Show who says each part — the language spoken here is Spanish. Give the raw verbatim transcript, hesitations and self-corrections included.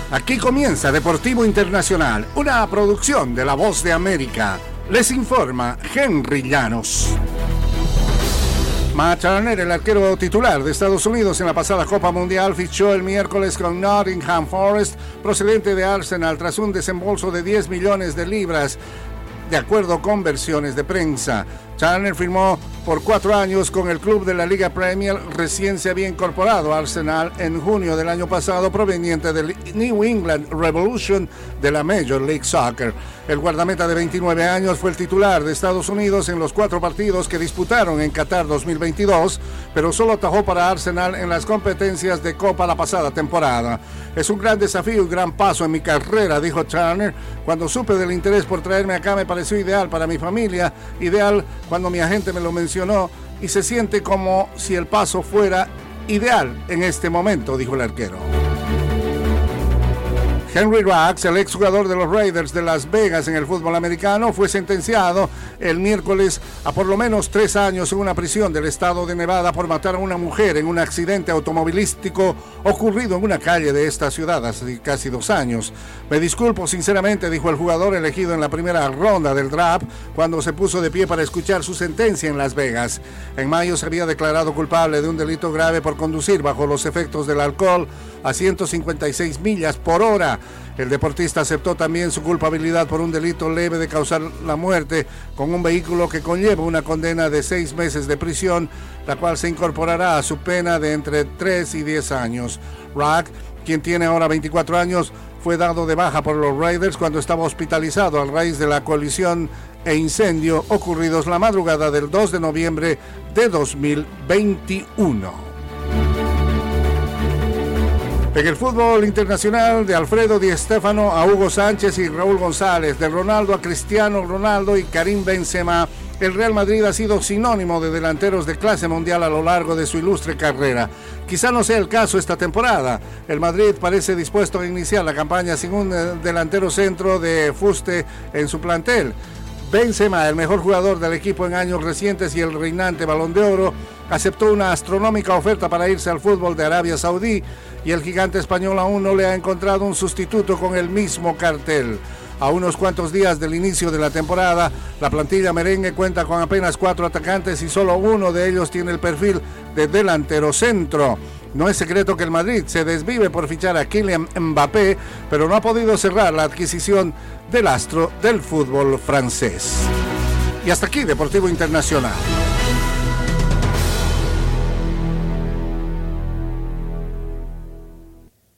Speaker 1: Aquí comienza Deportivo Internacional, una producción de La Voz de América. Les informa Henry Llanos. Matt Turner, el arquero titular de Estados Unidos en la pasada Copa Mundial, fichó el miércoles con Nottingham Forest, procedente de Arsenal, tras un desembolso de diez millones de libras, de acuerdo con versiones de prensa. Turner firmó por cuatro años con el club de la Liga Premier. Recién se había incorporado a Arsenal en junio del año pasado, proveniente del New England Revolution de la Major League Soccer. El guardameta de veintinueve años fue el titular de Estados Unidos en los cuatro partidos que disputaron en Qatar dos mil veintidós, pero solo atajó para Arsenal en las competencias de Copa la pasada temporada. Es un gran desafío y gran paso en mi carrera, dijo Turner. Cuando supe del interés por traerme acá me pareció ideal para mi familia, ideal cuando mi agente me lo mencionó, y se siente como si el paso fuera ideal en este momento, dijo el arquero. Henry Ruggs, el exjugador de los Raiders de Las Vegas en el fútbol americano, fue sentenciado el miércoles a por lo menos tres años en una prisión del estado de Nevada por matar a una mujer en un accidente automovilístico ocurrido en una calle de esta ciudad hace casi dos años. Me disculpo sinceramente, dijo el jugador elegido en la primera ronda del draft cuando se puso de pie para escuchar su sentencia en Las Vegas. En mayo se había declarado culpable de un delito grave por conducir bajo los efectos del alcohol a ciento cincuenta y seis millas por hora. El deportista aceptó también su culpabilidad por un delito leve de causar la muerte con un vehículo que conlleva una condena de seis meses de prisión, la cual se incorporará a su pena de entre tres y diez años. Ruggs, quien tiene ahora veinticuatro años, fue dado de baja por los Raiders cuando estaba hospitalizado a raíz de la colisión e incendio ocurridos la madrugada del dos de noviembre de dos mil veintiuno. En el fútbol internacional, de Alfredo Di Stéfano a Hugo Sánchez y Raúl González, de Ronaldo a Cristiano Ronaldo y Karim Benzema, el Real Madrid ha sido sinónimo de delanteros de clase mundial a lo largo de su ilustre carrera. Quizá no sea el caso esta temporada. El Madrid parece dispuesto a iniciar la campaña sin un delantero centro de fuste en su plantel. Benzema, el mejor jugador del equipo en años recientes y el reinante Balón de Oro, aceptó una astronómica oferta para irse al fútbol de Arabia Saudí, y el gigante español aún no le ha encontrado un sustituto con el mismo cartel. A unos cuantos días del inicio de la temporada, la plantilla merengue cuenta con apenas cuatro atacantes y solo uno de ellos tiene el perfil de delantero centro. No es secreto que el Madrid se desvive por fichar a Kylian Mbappé, pero no ha podido cerrar la adquisición del astro del fútbol francés. Y hasta aquí, Deportivo Internacional.